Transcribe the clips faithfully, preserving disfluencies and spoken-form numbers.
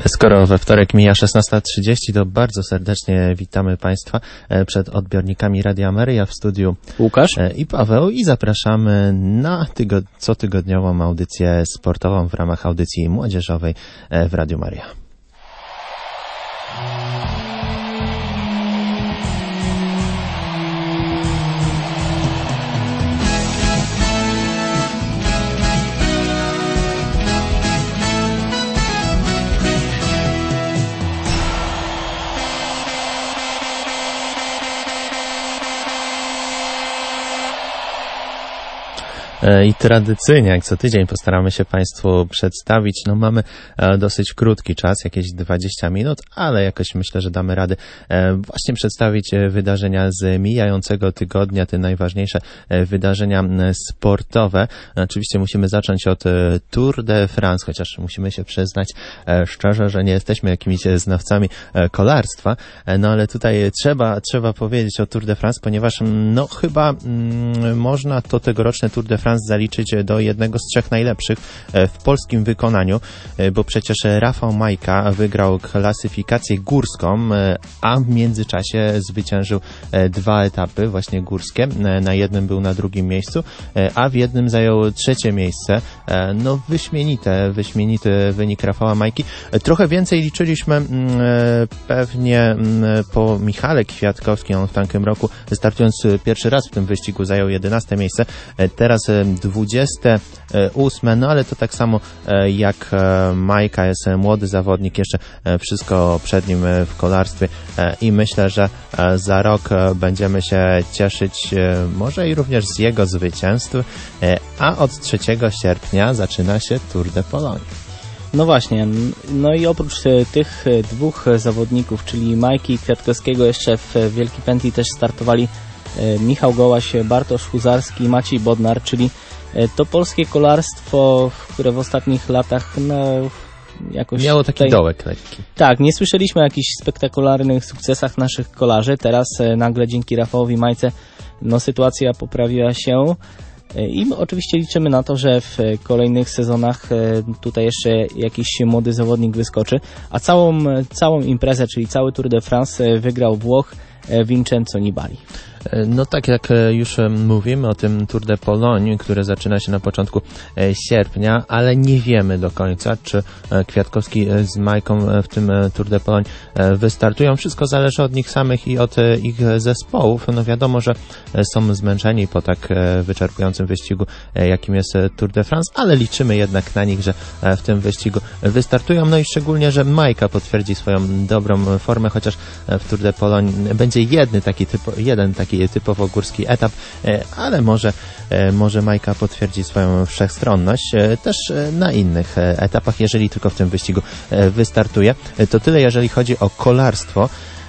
Skoro we wtorek mija szesnasta trzydzieści, to bardzo serdecznie witamy Państwa przed odbiornikami Radia Maryja w studiu Łukasz i Paweł i zapraszamy na tygod- cotygodniową audycję sportową w ramach audycji młodzieżowej w Radiu Maryja. I tradycyjnie, jak co tydzień, postaramy się Państwu przedstawić. No mamy dosyć krótki czas, jakieś dwadzieścia minut, ale jakoś myślę, że damy radę właśnie przedstawić wydarzenia z mijającego tygodnia, te najważniejsze wydarzenia sportowe. Oczywiście musimy zacząć od Tour de France, chociaż musimy się przyznać szczerze, że nie jesteśmy jakimiś znawcami kolarstwa, no ale tutaj trzeba, trzeba powiedzieć o Tour de France, ponieważ no chyba mm, można to tegoroczne Tour de France zaliczyć do jednego z trzech najlepszych w polskim wykonaniu, bo przecież Rafał Majka wygrał klasyfikację górską, a w międzyczasie zwyciężył dwa etapy właśnie górskie. Na jednym był na drugim miejscu, a w jednym zajął trzecie miejsce. No wyśmienite, wyśmienity wynik Rafała Majki. Trochę więcej liczyliśmy pewnie po Michale Kwiatkowskim. On w tamtym roku, startując pierwszy raz w tym wyścigu, zajął jedenaste miejsce. Teraz dwudzieste ósme, no ale to tak samo jak Majka, jest młody zawodnik, jeszcze wszystko przed nim w kolarstwie i myślę, że za rok będziemy się cieszyć może i również z jego zwycięstw, a od trzeciego sierpnia zaczyna się Tour de Pologne. No właśnie, no i oprócz tych dwóch zawodników, czyli Majki i Kwiatkowskiego, jeszcze w Wielkiej Pętli też startowali Michał Gołaś, Bartosz Huzarski, Maciej Bodnar, czyli to polskie kolarstwo, które w ostatnich latach no jakoś miało taki tutaj... dołek lekki. Tak, nie słyszeliśmy o jakichś spektakularnych sukcesach naszych kolarzy. Teraz nagle dzięki Rafałowi Majce no sytuacja poprawiła się i my oczywiście liczymy na to, że w kolejnych sezonach tutaj jeszcze jakiś młody zawodnik wyskoczy, a całą, całą imprezę, czyli cały Tour de France wygrał Włoch Vincenzo Nibali. No tak jak już mówimy o tym Tour de Pologne, które zaczyna się na początku sierpnia, ale nie wiemy do końca, czy Kwiatkowski z Majką w tym Tour de Pologne wystartują. Wszystko zależy od nich samych i od ich zespołów. No wiadomo, że są zmęczeni po tak wyczerpującym wyścigu, jakim jest Tour de France, ale liczymy jednak na nich, że w tym wyścigu wystartują. No i szczególnie, że Majka potwierdzi swoją dobrą formę, chociaż w Tour de Pologne będzie jeden taki typo, jeden taki typowo górski etap, ale może, może Majka potwierdzi swoją wszechstronność też na innych etapach, jeżeli tylko w tym wyścigu wystartuje. To tyle, jeżeli chodzi o kolarstwo.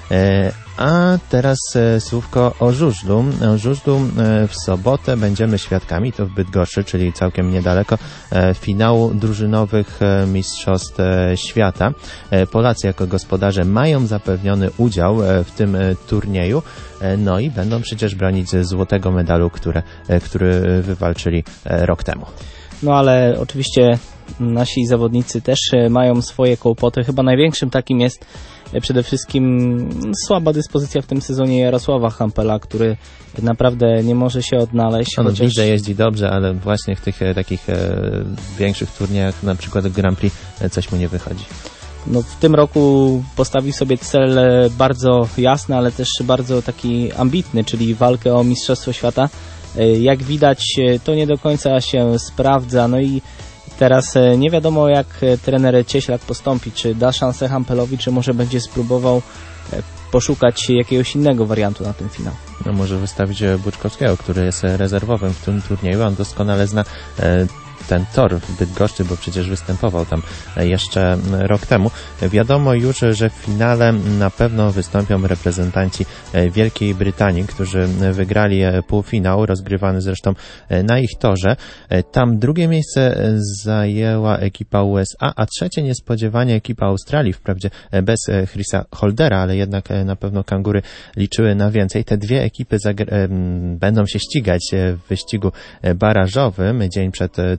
A teraz słówko o żużlu. O żużlu w sobotę będziemy świadkami, to w Bydgoszczy, czyli całkiem niedaleko, finału drużynowych Mistrzostw Świata. Polacy jako gospodarze mają zapewniony udział w tym turnieju, no i będą przecież bronić złotego medalu, które, który wywalczyli rok temu. No ale oczywiście nasi zawodnicy też mają swoje kłopoty. Chyba największym takim jest przede wszystkim słaba dyspozycja w tym sezonie Jarosława Hampela, który naprawdę nie może się odnaleźć. On chociaż... widzę, jeździ dobrze, ale właśnie w tych takich e, większych turniejach, na przykład Grand Prix, coś mu nie wychodzi. No, w tym roku postawił sobie cel bardzo jasny, ale też bardzo taki ambitny, czyli walkę o Mistrzostwo Świata. Jak widać, to nie do końca się sprawdza, no i teraz nie wiadomo, jak trener Cieślak postąpi, czy da szansę Hampelowi, czy może będzie spróbował poszukać jakiegoś innego wariantu na ten finał. No może wystawić Buczkowskiego, który jest rezerwowym w tym turnieju, on doskonale zna e, ten tor w Bydgoszczy, bo przecież występował tam jeszcze rok temu. Wiadomo już, że w finale na pewno wystąpią reprezentanci Wielkiej Brytanii, którzy wygrali półfinał, rozgrywany zresztą na ich torze. Tam drugie miejsce zajęła ekipa U S A, a trzecie niespodziewanie ekipa Australii, wprawdzie bez Chrisa Holdera, ale jednak na pewno kangury liczyły na więcej. Te dwie ekipy zagr- będą się ścigać w wyścigu barażowym dzień przed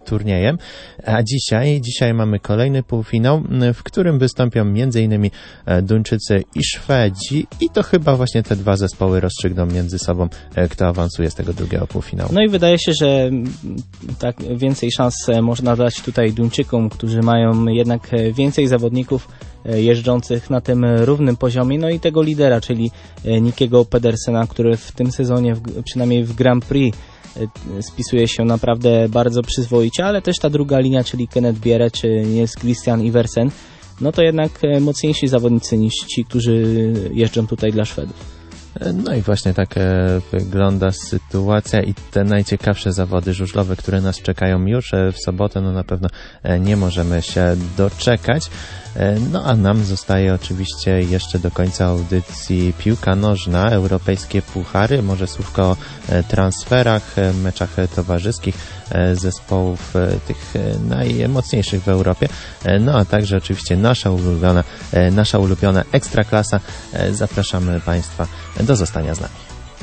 turniejem. A dzisiaj, dzisiaj mamy kolejny półfinał, w którym wystąpią między innymi Duńczycy i Szwedzi i to chyba właśnie te dwa zespoły rozstrzygną między sobą, kto awansuje z tego drugiego półfinału. No i wydaje się, że tak więcej szans można dać tutaj Duńczykom, którzy mają jednak więcej zawodników jeżdżących na tym równym poziomie, no i tego lidera, czyli Nickiego Pedersena, który w tym sezonie, przynajmniej w Grand Prix, spisuje się naprawdę bardzo przyzwoicie, ale też ta druga linia, czyli Kenneth Bjerre czy Niels Christian Iversen, no to jednak mocniejsi zawodnicy niż ci, którzy jeżdżą tutaj dla Szwedów. No i właśnie tak wygląda sytuacja i te najciekawsze zawody żużlowe, które nas czekają już w sobotę, no na pewno nie możemy się doczekać. No a nam zostaje oczywiście jeszcze do końca audycji piłka nożna, europejskie puchary, może słówko o transferach, meczach towarzyskich zespołów tych najmocniejszych w Europie, no a także oczywiście nasza ulubiona, nasza ulubiona Ekstraklasa. Zapraszamy Państwa do zostania z nami.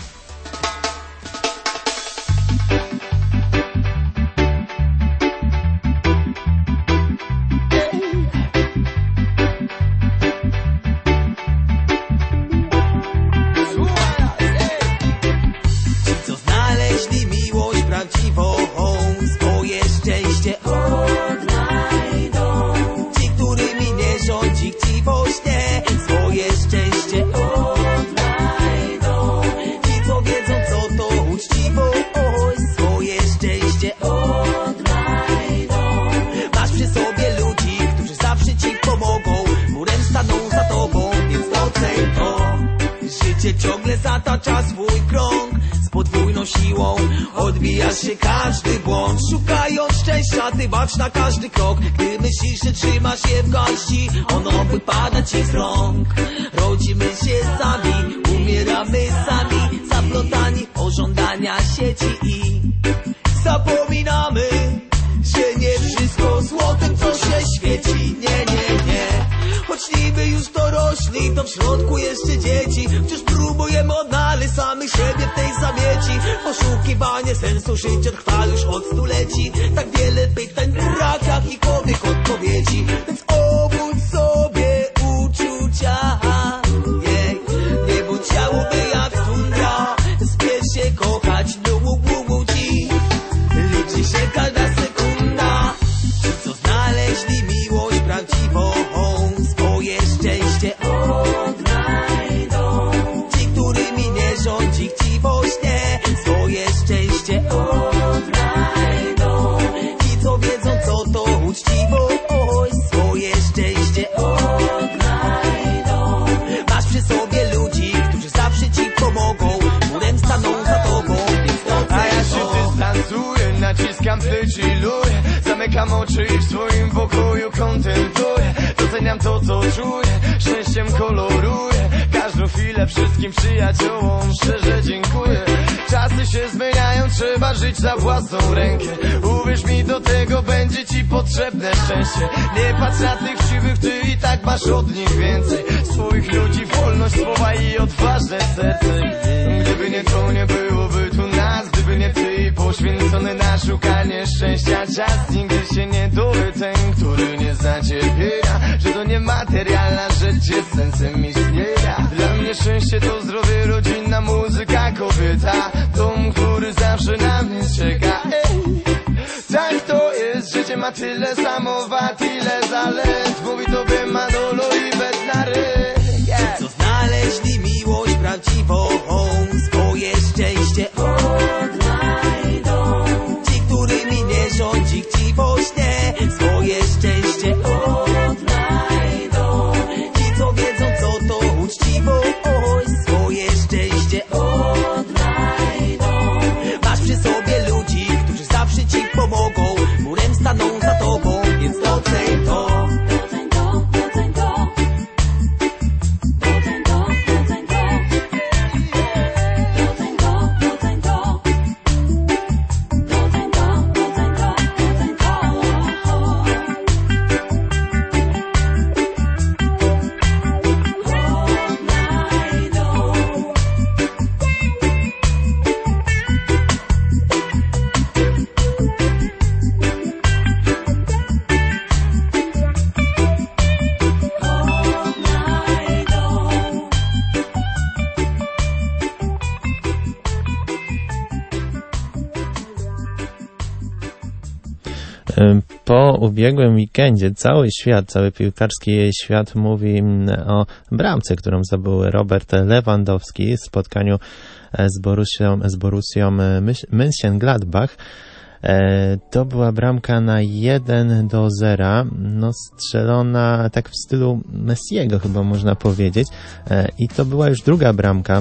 Ciągle zatacza swój krąg z podwójną siłą, odbija się każdy błąd. Szukając szczęścia, ty bacz na każdy krok. Gdy myślisz, że trzymasz je w garści, ono wypada ci z rąk. Rodzimy się sami, umieramy sami, zaplątani o żądania sieci i zapominamy, że nie wszystko złotem, co się świeci. Nie, nie, nie. Choć niby już dorośli, to w środku jeszcze dzieci. Wciąż próbujemy odnaleźć samych siebie w tej zamieci. Poszukiwanie sensu życia trwa już od stuleci. Tak wiele pytań, brak jakichkolwiek odpowiedzi. Więc obudź sobie uczucia. Jej, nie bądź ciałoby jak tundra. Spiesz się kochać, no łudzi. Liczy się każda sekunda. Ci, co znaleźli miłość prawdziwą, swoje szczęście odnajdą. Ci, którymi nie rządzi chciwość, nie, swoje szczęście odnajdą. Ci, co wiedzą, co to uczciwość, swoje szczęście odnajdą. Masz przy sobie ludzi, którzy zawsze ci pomogą, murem staną za tobą, więc to a ja się dystansuję, naciskam pleć i luję. Zamykam oczy i w swoim pokoju kontempluję. Doceniam to, co czuję, szczęściem koloruję każdą chwilę, wszystkim przyjaciołom szczerze dziękuję. Czasy się zmieniają, trzeba żyć na własną rękę. Uwierz mi, do tego będzie ci potrzebne szczęście. Nie patrz na tych chciwych, ty i tak masz od nich więcej. Swoich ludzi, wolność słowa i odważne serce. Gdyby nie to, nie byłoby tu nas. Gdyby nie ty i poświęcony na szukanie szczęścia czas. Nigdy się nie dowie ten, który nie zna cierpienia, że to niematerialna rzecz jest sensem istnienia. Dla mnie szczęście to zdrowie, rodzinna muzyka, kobieta, dom, który zawsze na mnie czeka. Ej, tak to jest, życie ma tyle samowad, ile zalet. Mówi tobie Manolo i Bednary. Yeah. Co znaleźli miłość prawdziwą, swoje szczęście odnajdą. Ci, którymi nie rządzi chciwość, nie, swoje szczęście odnajdą. Ci, co wiedzą, co to uczciwość, swoje szczęście odnajdą. Masz przy sobie ludzi, którzy zawsze ci pomogą, murem staną za tobą, więc doceń to. Po ubiegłym weekendzie cały świat, cały piłkarski świat mówi o bramce, którą zdobył Robert Lewandowski w spotkaniu z Borussią, z Borussią Mönchengladbach. To była bramka na jeden do zera, no strzelona tak w stylu Messiego chyba można powiedzieć, i to była już druga bramka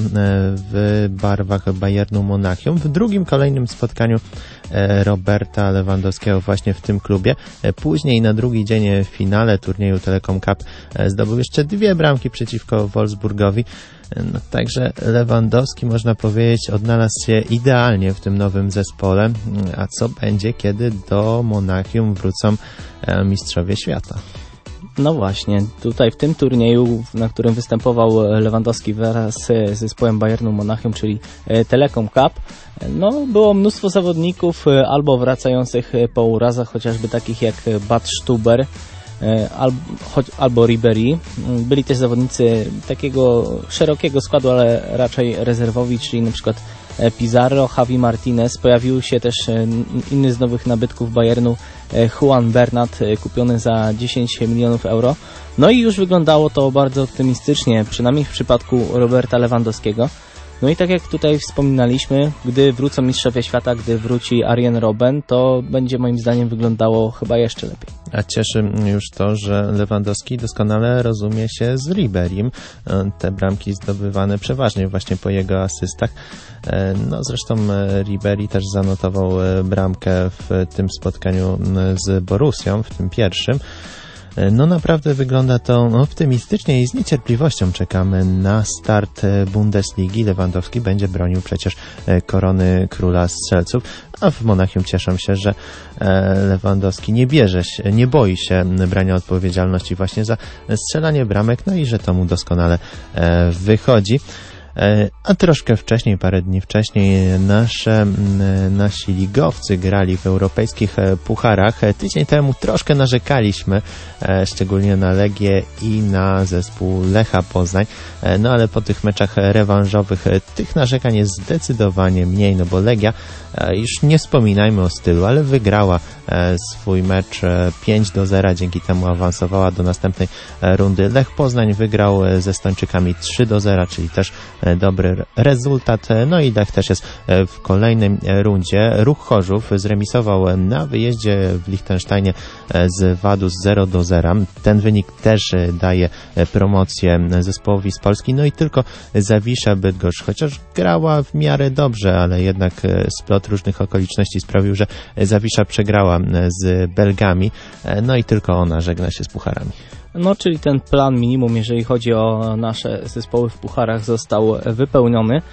w barwach Bayernu Monachium w drugim kolejnym spotkaniu Roberta Lewandowskiego właśnie w tym klubie. Później na drugi dzień w finale turnieju Telecom Cup zdobył jeszcze dwie bramki przeciwko Wolfsburgowi. No, także Lewandowski, można powiedzieć, odnalazł się idealnie w tym nowym zespole. A co będzie, kiedy do Monachium wrócą mistrzowie świata? No właśnie, tutaj w tym turnieju, na którym występował Lewandowski wraz z zespołem Bayernu Monachium, czyli Telecom Cup, no było mnóstwo zawodników albo wracających po urazach, chociażby takich jak Bad Stuber, Albo, albo Ribéry. Byli też zawodnicy takiego szerokiego składu, ale raczej rezerwowi, czyli na przykład Pizarro, Javi Martinez. Pojawił się też inny z nowych nabytków Bayernu, Juan Bernat, kupiony za dziesięć milionów euro. No i już wyglądało to bardzo optymistycznie, przynajmniej w przypadku Roberta Lewandowskiego. No i tak jak tutaj wspominaliśmy, gdy wrócą mistrzowie świata, gdy wróci Arjen Robben, to będzie moim zdaniem wyglądało chyba jeszcze lepiej. A cieszy już to, że Lewandowski doskonale rozumie się z Ribérym. Te bramki zdobywane przeważnie właśnie po jego asystach. No zresztą Ribéry też zanotował bramkę w tym spotkaniu z Borussią, w tym pierwszym. No naprawdę wygląda to optymistycznie i z niecierpliwością czekamy na start Bundesligi. Lewandowski będzie bronił przecież korony króla strzelców, a w Monachium cieszę się, że Lewandowski nie bierze się, nie boi się brania odpowiedzialności właśnie za strzelanie bramek, no i że to mu doskonale wychodzi. A troszkę wcześniej, parę dni wcześniej nasze, nasi ligowcy grali w europejskich pucharach. Tydzień temu troszkę narzekaliśmy, szczególnie na Legię i na zespół Lecha Poznań, no ale po tych meczach rewanżowych tych narzekań jest zdecydowanie mniej, no bo Legia, już nie wspominajmy o stylu, ale wygrała swój mecz pięć do zera, dzięki temu awansowała do następnej rundy. Lech Poznań wygrał ze Estończykami trzy do zera, czyli też dobry rezultat. No i Lech też jest w kolejnej rundzie. Ruch Chorzów zremisował na wyjeździe w Liechtensteinie z Vaduz zero do zera. Ten wynik też daje promocję zespołowi z Polski. No i tylko Zawisza Bydgoszcz, chociaż grała w miarę dobrze, ale jednak splot różnych okoliczności sprawił, że Zawisza przegrała z Belgami. No i tylko ona żegna się z pucharami. No, czyli ten plan minimum, jeżeli chodzi o nasze zespoły w pucharach, został wypełniony.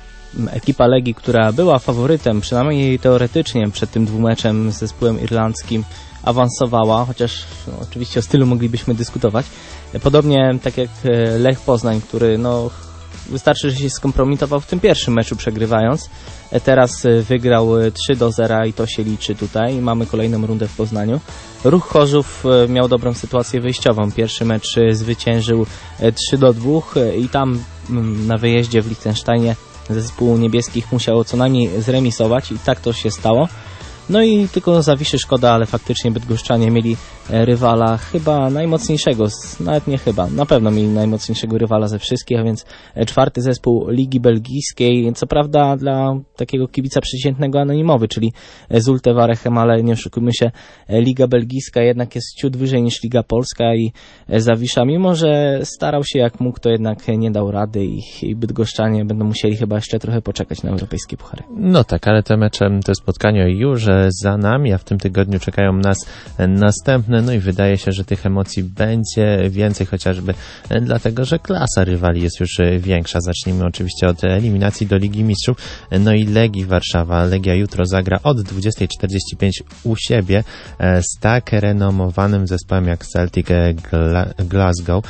Ekipa Legii, która była faworytem, przynajmniej teoretycznie, przed tym dwumeczem z zespołem irlandzkim, awansowała, chociaż no, oczywiście o stylu moglibyśmy dyskutować. Podobnie tak jak Lech Poznań, który no wystarczy, że się skompromitował w tym pierwszym meczu przegrywając. Teraz wygrał trzy do zera i to się liczy tutaj. Mamy kolejną rundę w Poznaniu. Ruch Chorzów miał dobrą sytuację wyjściową. Pierwszy mecz zwyciężył trzy do dwóch i tam na wyjeździe w Liechtensteinie zespół niebieskich musiał co najmniej zremisować i tak to się stało. No i tylko Zawiszy szkoda, ale faktycznie bydgoszczanie mieli rywala chyba najmocniejszego, nawet nie chyba, na pewno mieli najmocniejszego rywala ze wszystkich, a więc czwarty zespół Ligi Belgijskiej, co prawda dla takiego kibica przeciętnego anonimowy, czyli Zulte Waregem, ale nie oszukujmy się, Liga Belgijska jednak jest ciut wyżej niż Liga Polska i Zawisza, mimo że starał się jak mógł, to jednak nie dał rady i, i bydgoszczanie będą musieli chyba jeszcze trochę poczekać na europejskie puchary. No tak, ale te mecze, te spotkania już za nami, a w tym tygodniu czekają nas następne, no i wydaje się, że tych emocji będzie więcej, chociażby dlatego, że klasa rywali jest już większa. Zacznijmy oczywiście od eliminacji do Ligi Mistrzów, no i Legii Warszawa. Legia jutro zagra od dwudziestej czterdzieści pięć u siebie z tak renomowanym zespołem jak Celtic Glasgow.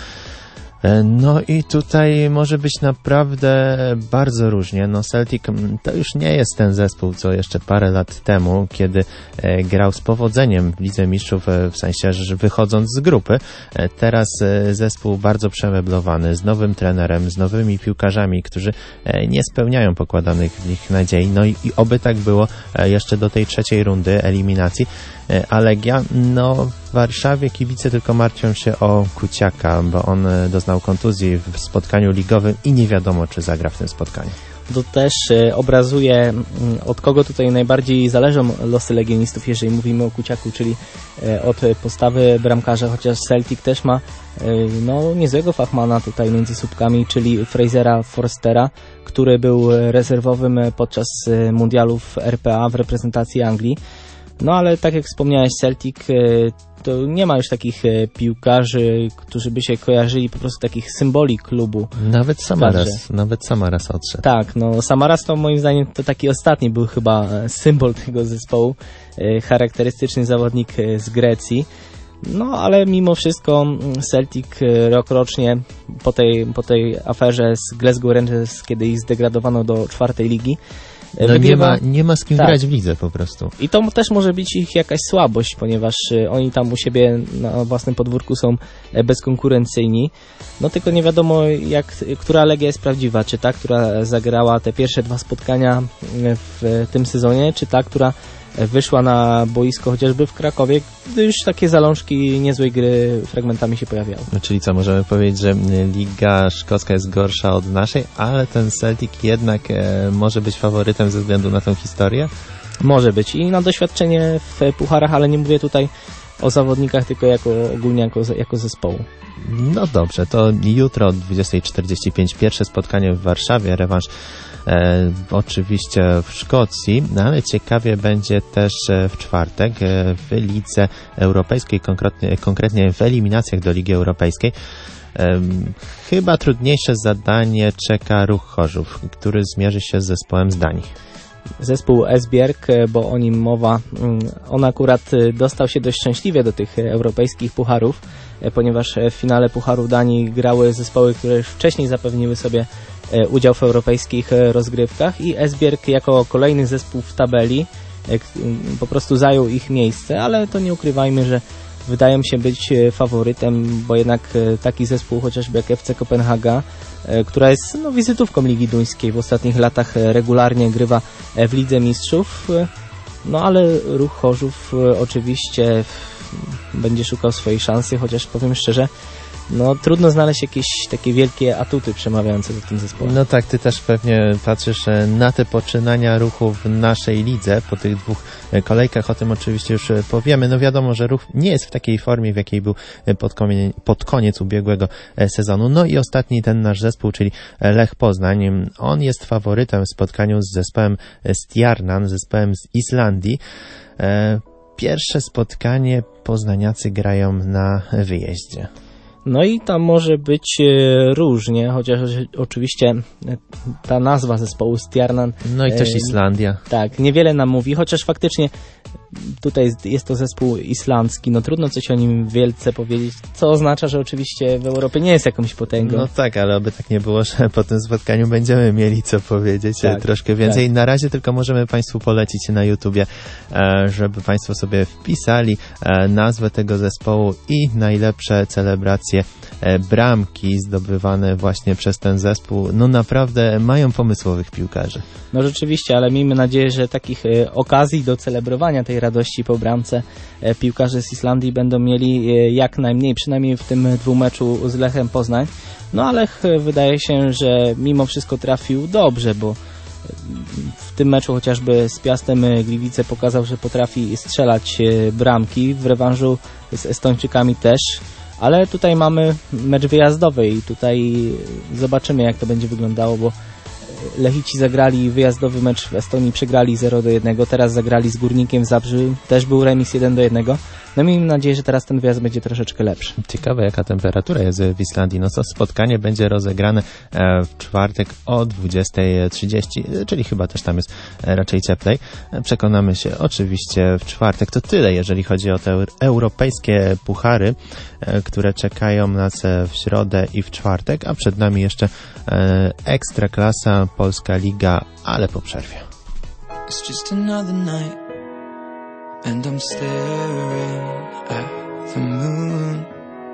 No i tutaj może być naprawdę bardzo różnie. No Celtic to już nie jest ten zespół, co jeszcze parę lat temu, kiedy grał z powodzeniem w Lidze Mistrzów, w sensie, że wychodząc z grupy. Teraz zespół bardzo przemeblowany, z nowym trenerem, z nowymi piłkarzami, którzy nie spełniają pokładanych w nich nadziei. No i, i oby tak było jeszcze do tej trzeciej rundy eliminacji. a Legia, no w Warszawie kibice tylko martwią się o Kuciaka, bo on doznał kontuzji w spotkaniu ligowym i nie wiadomo, czy zagra w tym spotkaniu. To też obrazuje, od kogo tutaj najbardziej zależą losy legionistów, jeżeli mówimy o Kuciaku, czyli od postawy bramkarza, chociaż Celtic też ma no, niezłego fachmana tutaj między słupkami, czyli Frasera Forstera, który był rezerwowym podczas mundialów R P A w reprezentacji Anglii. No ale tak jak wspomniałeś, Celtic to nie ma już takich piłkarzy, którzy by się kojarzyli, po prostu takich symboli klubu. Nawet Samaras, nawet Samaras odszedł. Tak, no Samaras to moim zdaniem to taki ostatni był chyba symbol tego zespołu, charakterystyczny zawodnik z Grecji. No ale mimo wszystko Celtic rokrocznie po tej, po tej aferze z Glasgow Rangers, kiedy ich zdegradowano do czwartej ligi, No nie ma, nie ma z kim tak. grać w lidze po prostu. I to też może być ich jakaś słabość, ponieważ oni tam u siebie na własnym podwórku są bezkonkurencyjni. No tylko nie wiadomo, jak, która Legia jest prawdziwa. Czy ta, która zagrała te pierwsze dwa spotkania w tym sezonie, czy ta, która wyszła na boisko chociażby w Krakowie, gdy już takie zalążki niezłej gry fragmentami się pojawiały. Czyli co, możemy powiedzieć, że Liga Szkocka jest gorsza od naszej, ale ten Celtic jednak e, może być faworytem ze względu na tą historię? Może być i na doświadczenie w pucharach, ale nie mówię tutaj o zawodnikach, tylko jako ogólnie jako, jako zespołu. No dobrze, to jutro o dwudziesta czterdzieści pięć pierwsze spotkanie w Warszawie, rewanż E, oczywiście w Szkocji, no ale ciekawie będzie też w czwartek w Lidze Europejskiej, konkretnie, konkretnie w eliminacjach do Ligi Europejskiej. E, chyba trudniejsze zadanie czeka Ruch Chorzów, który zmierzy się z zespołem z Danii. Zespół Esbjerg, bo o nim mowa, on akurat dostał się dość szczęśliwie do tych europejskich pucharów, ponieważ w finale Pucharu Danii grały zespoły, które już wcześniej zapewniły sobie udział w europejskich rozgrywkach i Esbjerg jako kolejny zespół w tabeli po prostu zajął ich miejsce, ale to nie ukrywajmy, że wydają się być faworytem, bo jednak taki zespół chociażby jak F C Kopenhaga, która jest no, wizytówką Ligi Duńskiej, w ostatnich latach regularnie grywa w Lidze Mistrzów, no ale Ruch Chorzów oczywiście będzie szukał swojej szansy, chociaż powiem szczerze, no trudno znaleźć jakieś takie wielkie atuty przemawiające do tym zespołu. No tak, ty też pewnie patrzysz na te poczynania Ruchu w naszej lidze, po tych dwóch kolejkach, o tym oczywiście już powiemy. No wiadomo, że Ruch nie jest w takiej formie, w jakiej był pod, komie, pod koniec ubiegłego sezonu. No i ostatni ten nasz zespół, czyli Lech Poznań, on jest faworytem w spotkaniu z zespołem Stjarnan, zespołem z Islandii. Pierwsze spotkanie poznaniacy grają na wyjeździe. No i tam może być różnie, chociaż oczywiście ta nazwa zespołu Stjarnan... No i też Islandia. Tak, niewiele nam mówi, chociaż faktycznie tutaj jest to zespół islandzki, no trudno coś o nim wielce powiedzieć, co oznacza, że oczywiście w Europie nie jest jakąś potęgą. No tak, ale oby tak nie było, że po tym spotkaniu będziemy mieli co powiedzieć tak, troszkę więcej. Tak. Na razie tylko możemy Państwu polecić na YouTubie, żeby Państwo sobie wpisali nazwę tego zespołu i najlepsze celebracje bramki zdobywane właśnie przez ten zespół. No naprawdę mają pomysłowych piłkarzy. No rzeczywiście, ale miejmy nadzieję, że takich okazji do celebrowania tej radości po bramce piłkarze z Islandii będą mieli jak najmniej, przynajmniej w tym dwumeczu z Lechem Poznań. No ale wydaje się, że mimo wszystko trafił dobrze, bo w tym meczu chociażby z Piastem Gliwice pokazał, że potrafi strzelać bramki, w rewanżu z Estończykami też. Ale tutaj mamy mecz wyjazdowy i tutaj zobaczymy, jak to będzie wyglądało, bo Lechici zagrali wyjazdowy mecz w Estonii, przegrali zero do jednego, teraz zagrali z Górnikiem w Zabrzu, też był remis jeden do jednego. No miejmy nadzieję, że teraz ten wyjazd będzie troszeczkę lepszy. Ciekawe, jaka temperatura jest w Islandii. No co, spotkanie będzie rozegrane w czwartek o dwudziesta trzydzieści, czyli chyba też tam jest raczej cieplej. Przekonamy się oczywiście w czwartek. To tyle, jeżeli chodzi o te europejskie puchary, które czekają nas w środę i w czwartek, a przed nami jeszcze Ekstraklasa, Polska Liga, ale po przerwie. It's just another night and I'm staring at the moon.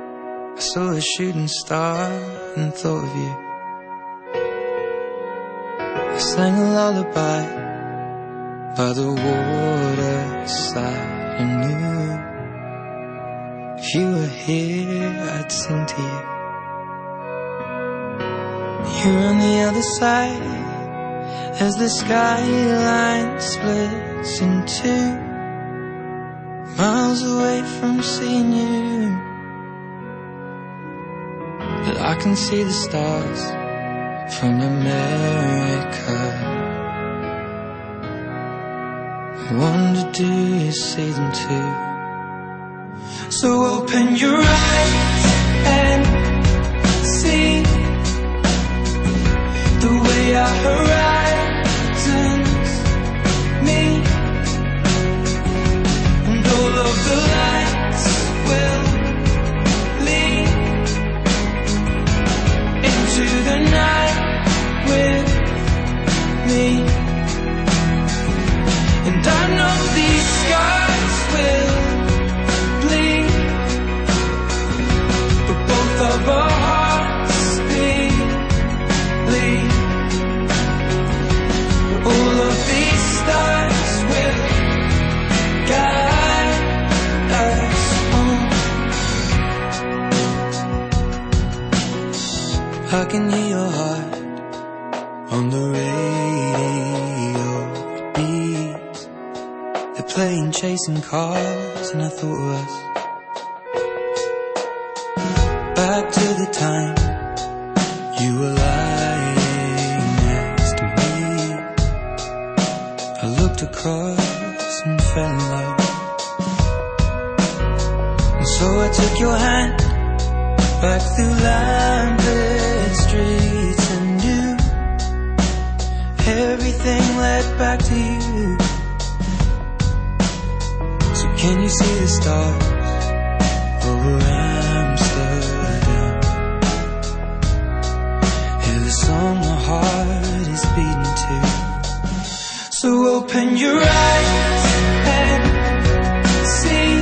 I saw a shooting star and thought of you. I sang a lullaby by the waterside. I knew if you were here, I'd sing to you. You're on the other side as the skyline splits in two, miles away from seeing you. But I can see the stars from America. I wonder, do you see them too? So open your eyes and see the way our horizons meet, and all of the lights will lead into the night with me. And I know these scars will bleed, but both of our hearts bleed. All of these stars will guide us home. I can hear your heart on the radio. It beats. They're playing Chasing Cars, and I thought of us. Back to the time you were lying next to me. I looked across and fell in love, and so I took your hand back through lamplit streets, and knew everything led back to you. So can you see the stars over Amsterdam? Hear the song my heart is beating to. So open your eyes and see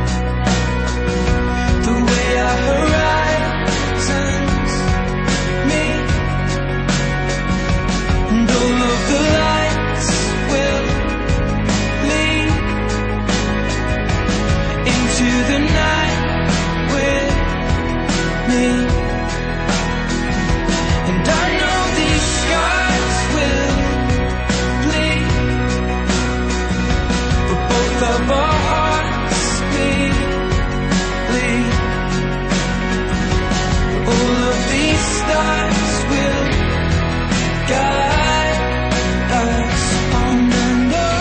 the way our horizons meet, and all of the lights will lead into the night with me. And I know these scars will bleed, but both of our hearts bleed. All of these stars will guide us on and on.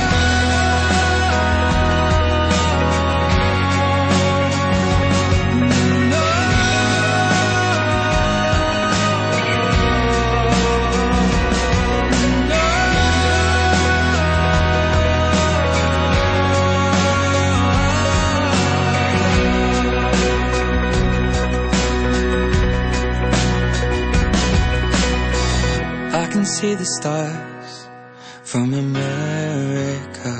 I can see the stars from America.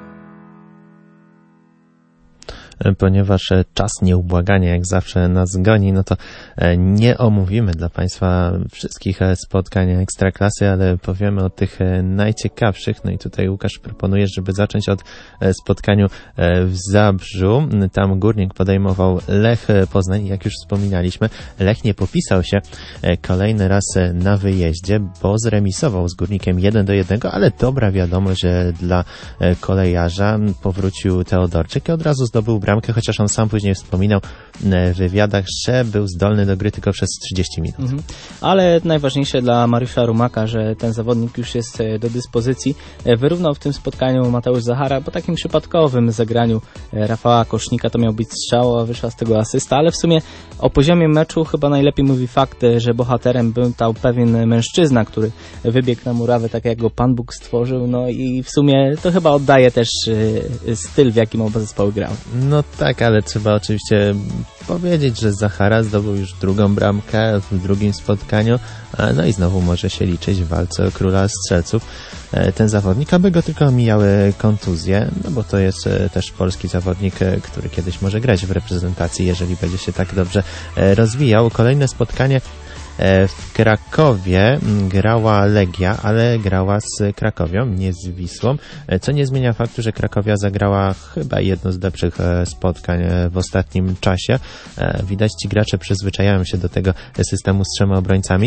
Ponieważ czas nieubłaganie jak zawsze nas goni, no to nie omówimy dla Państwa wszystkich spotkań Ekstraklasy, ale powiemy o tych najciekawszych. No i tutaj Łukasz proponuje, żeby zacząć od spotkaniu w Zabrzu. Tam Górnik podejmował Lech Poznań. Jak już wspominaliśmy, Lech nie popisał się kolejny raz na wyjeździe, bo zremisował z Górnikiem jeden do jednego, ale dobra wiadomość, że dla kolejarza powrócił Teodorczyk i od razu zdobył bramkę, chociaż on sam później wspominał w wywiadach, że był zdolny do gry tylko przez trzydzieści minut. Mhm. Ale najważniejsze dla Mariusza Rumaka, że ten zawodnik już jest do dyspozycji. Wyrównał w tym spotkaniu Mateusz Zachara po takim przypadkowym zagraniu Rafała Kosznika. To miał być strzał, a wyszła z tego asysta, ale w sumie o poziomie meczu chyba najlepiej mówi fakt, że bohaterem był tam pewien mężczyzna, który wybiegł na murawę tak jak go Pan Bóg stworzył, no i w sumie to chyba oddaje też styl, w jakim oba zespoły grały. No tak, ale trzeba oczywiście powiedzieć, że Zachara zdobył już drugą bramkę w drugim spotkaniu, no i znowu może się liczyć w walce o króla strzelców ten zawodnik, aby go tylko mijały kontuzje, no bo to jest też polski zawodnik, który kiedyś może grać w reprezentacji, jeżeli będzie się tak dobrze rozwijał. Kolejne spotkanie W Krakowie grała Legia, ale grała z Krakowią, nie z Wisłą, co nie zmienia faktu, że Krakowia zagrała chyba jedno z lepszych spotkań w ostatnim czasie. Widać, ci gracze przyzwyczajają się do tego systemu z trzema obrońcami.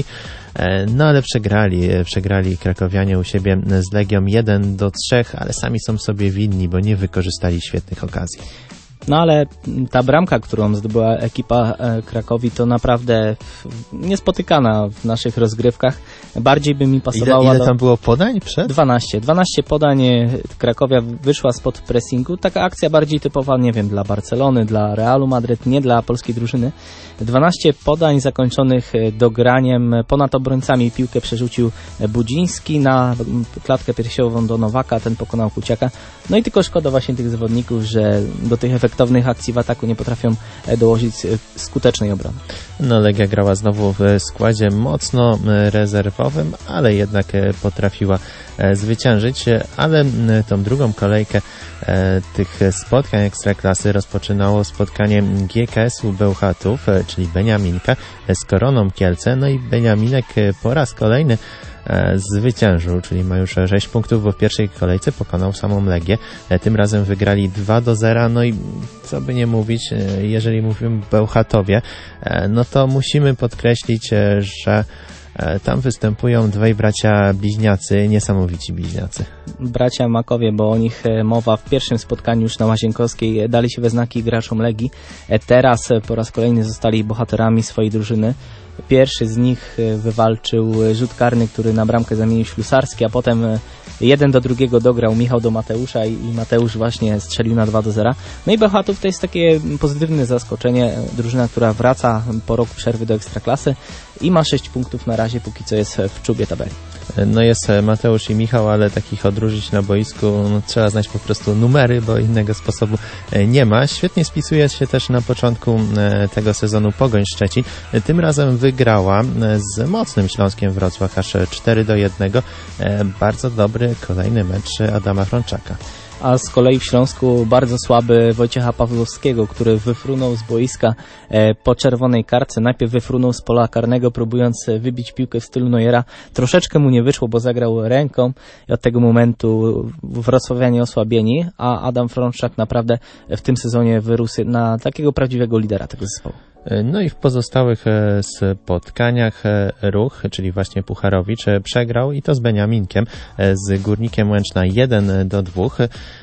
No ale przegrali, przegrali krakowianie u siebie z Legią jeden do trzech, ale sami są sobie winni, bo nie wykorzystali świetnych okazji. No ale ta bramka, którą zdobyła ekipa Krakowi, to naprawdę niespotykana w naszych rozgrywkach. Bardziej by mi pasowała... Ile, ile tam do... było podań przed? dwanaście. dwanaście podań, Krakowia wyszła spod pressingu. Taka akcja bardziej typowa, nie wiem, dla Barcelony, dla Realu Madryt, nie dla polskiej drużyny. dwanaście podań zakończonych dograniem ponad obrońcami. Piłkę przerzucił Budziński na klatkę piersiową do Nowaka, ten pokonał Kuciaka. No i tylko szkoda właśnie tych zawodników, że do tych efektownych akcji w ataku nie potrafią dołożyć skutecznej obrony. No Legia grała znowu w składzie mocno rezerwowym, ale jednak potrafiła zwyciężyć, ale tą drugą kolejkę tych spotkań Ekstraklasy rozpoczynało spotkanie G K S-u Bełchatów, czyli Beniaminka z Koroną Kielce, no i Beniaminek po raz kolejny zwyciężył, czyli ma już sześć punktów, bo w pierwszej kolejce pokonał samą Legię. Tym razem wygrali dwa do zera, no i co by nie mówić, jeżeli mówimy Bełchatowie, no to musimy podkreślić, że tam występują dwaj bracia bliźniacy, niesamowici bliźniacy. Bracia Makowie, bo o nich mowa w pierwszym spotkaniu już na Łazienkowskiej, dali się we znaki graczom Legii. Teraz po raz kolejny zostali bohaterami swojej drużyny. Pierwszy z nich wywalczył rzut karny, który na bramkę zamienił Ślusarski, a potem jeden do drugiego dograł Michał do Mateusza i Mateusz właśnie strzelił na dwa do zera. No i Bełchatów to jest takie pozytywne zaskoczenie. Drużyna, która wraca po roku przerwy do Ekstraklasy i ma sześć punktów na razie, póki co jest w czubie tabeli. No jest Mateusz i Michał, ale takich odróżnić na boisku no, trzeba znać po prostu numery, bo innego sposobu nie ma. Świetnie spisuje się też na początku tego sezonu Pogoń Szczecin. Tym razem wygrała z mocnym Śląskiem Wrocław aż cztery do jednego. Bardzo dobry kolejny mecz Adama Frączaka. A z kolei w Śląsku bardzo słaby Wojciecha Pawłowskiego, który wyfrunął z boiska po czerwonej kartce. Najpierw wyfrunął z pola karnego, próbując wybić piłkę w stylu Neuera. Troszeczkę mu nie wyszło, bo zagrał ręką i od tego momentu wrocławianie osłabieni, a Adam Frączak naprawdę w tym sezonie wyrósł na takiego prawdziwego lidera tego zespołu. No i w pozostałych spotkaniach Ruch, czyli właśnie Pucharowicz, przegrał i to z Beniaminkiem, z Górnikiem Łęczna jeden do dwóch.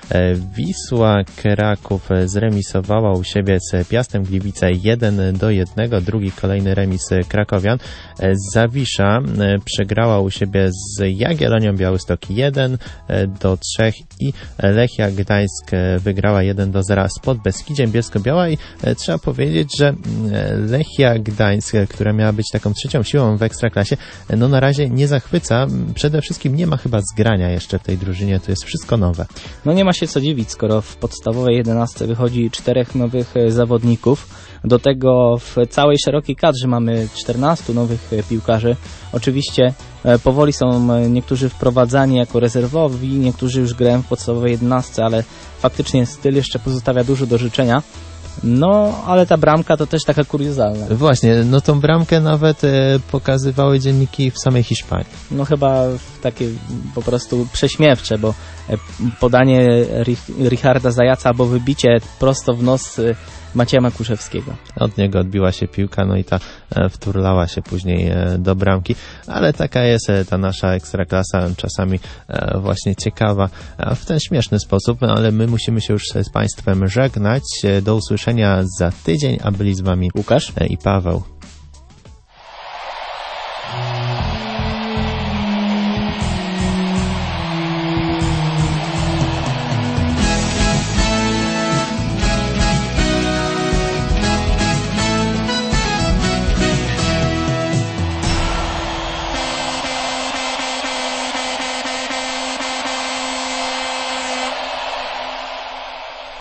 Wisła Kraków zremisowała u siebie z Piastem Gliwice jeden do jednego, drugi kolejny remis krakowian. Zawisza przegrała u siebie z Jagiellonią Białystok jeden do trzech i Lechia Gdańsk wygrała jeden do zera z Podbeskidziem Bielsko-Biała i trzeba powiedzieć, że Lechia Gdańsk, która miała być taką trzecią siłą w Ekstraklasie, no na razie nie zachwyca. Przede wszystkim nie ma chyba zgrania jeszcze w tej drużynie, to jest wszystko nowe. No nie ma się co dziwić, skoro w podstawowej jedenastce wychodzi czterech nowych zawodników. Do tego w całej szerokiej kadrze mamy czternastu nowych piłkarzy. Oczywiście powoli są niektórzy wprowadzani jako rezerwowi, niektórzy już grają w podstawowej jedenastce, ale faktycznie styl jeszcze pozostawia dużo do życzenia. No, ale ta bramka to też taka kuriozalna. Właśnie, no tą bramkę nawet e, pokazywały dzienniki w samej Hiszpanii. No chyba takie po prostu prześmiewcze, bo podanie Richarda Zajaca albo wybicie prosto w nos Macieja Makuszewskiego. Od niego odbiła się piłka, no i ta e, wturlała się później e, do bramki, ale taka jest e, ta nasza Ekstraklasa, czasami e, właśnie ciekawa e, w ten śmieszny sposób, no, ale my musimy się już z Państwem żegnać. E, do usłyszenia za tydzień, a byli z Wami Łukasz e, i Paweł.